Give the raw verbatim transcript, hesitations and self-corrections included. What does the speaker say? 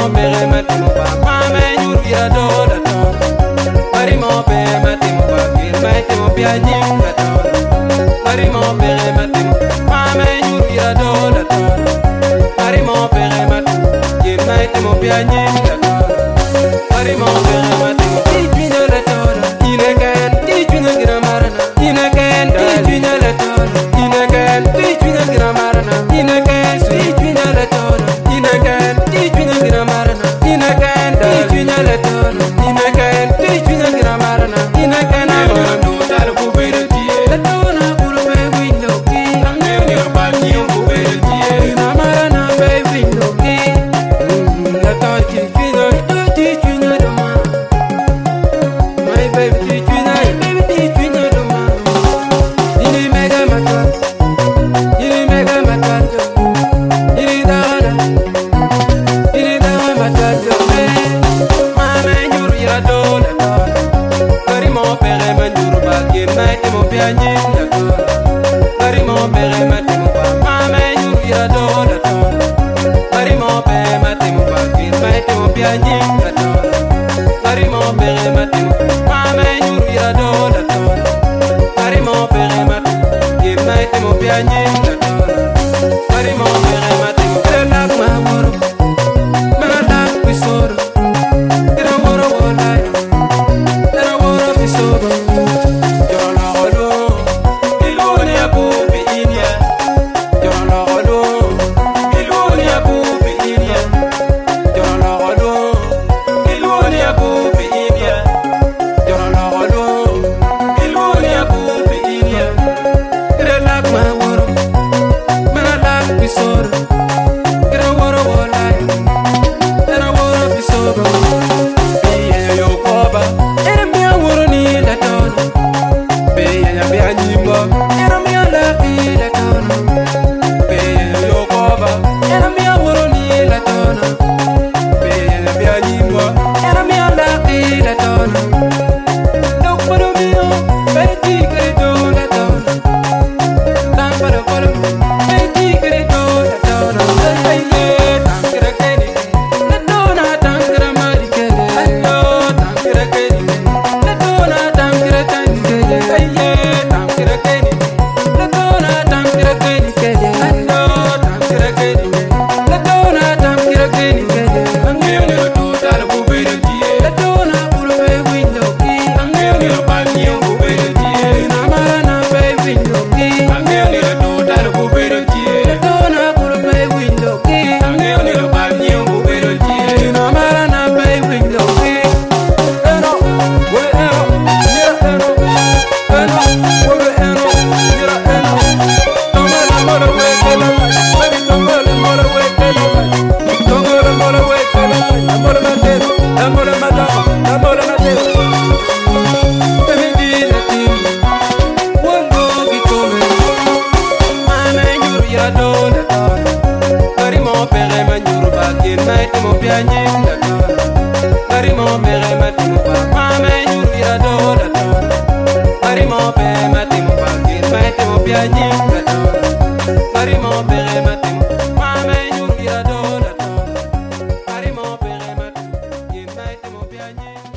bere matimo pa mame nyur ya do da to mari mo be matimo pa kir matimo pya nyim da to mari mo bere matimo mame nyur ya do da to mari mo bere matimo kir matimo pya nyim da to mari mo bere matimo tinya da to ine kan tinya gira marana ine kan tinya da to ine kan tinya gira marana ine kan tinya da to ine kan tinya gira marana ine kan tinya da to ine kan tinya gira marana ine kan no dal ku bere tie da to na buru be window ki ame ni ba ni ku bere tie na marana be window ki da to ki tinya to tinya do ma my baby tinya baby tinya do ma ini mega mata ini mega mata ini dara ini dara mata mama nyur ya do da to mari mo pere manjuru ba ke mai te mo pianyi da to mari mo pere mate mo ba mama nyur ya do da to mari mo pere mate mo ba ke mai te mo pianyi da to mari mo pere mate mo mama nyur ya do da to mari mo pere mate ke mai te mo pianyi da to mari mo pere mate mo pere na ma woro mara da wisoro era woro wala era woro wisoro jolo holo iloni abu bi inia jolo holo iloni abu bi inia jolo holo iloni abu bi inia jolo holo iloni abu bi inia era la ma woro mara da wisoro era woro wala era woro wisoro biye yo koba era mi woro ni la tono biye ya bi anyimbo era mi la ki la tono biye yo koba era mi woro ni la tono biye ya bi anyimbo era mi la ki la tono do poro mio beti credo la tono dan poro poro beti credo la tono ay ay tan kira keni la tona tan kira mari kene allo tan kira keni la tona tan kira keni kene ay ay tan kira keni la tona tan kira keni kene allo tan kira keni la tona tan kira keni kene angene la tota la bubere die la tona puro be window ki angene la banyo bubere die na marana be window ki angene la tota la bubere die la tona puro be window ki angene la banyo bubere die na marana be window ki eno we eno mira eno eno we eno mira eno toma la mora we kela baby toma la mora we kela toma la mora we kela la mora matero la mora matero la mora matero baby di la tim wando ki come mama nyur ya do da to mari mo pere manjuru ba ke mai te mo pianyi da to mari mo pere mate mo ba mama nyur ya do da to mari mo pere mate mo ba ke mai te mo pianyi da to mari mo pere mate mo mama nyur ya do da to mari mo pere mate ke mai te mo pianyi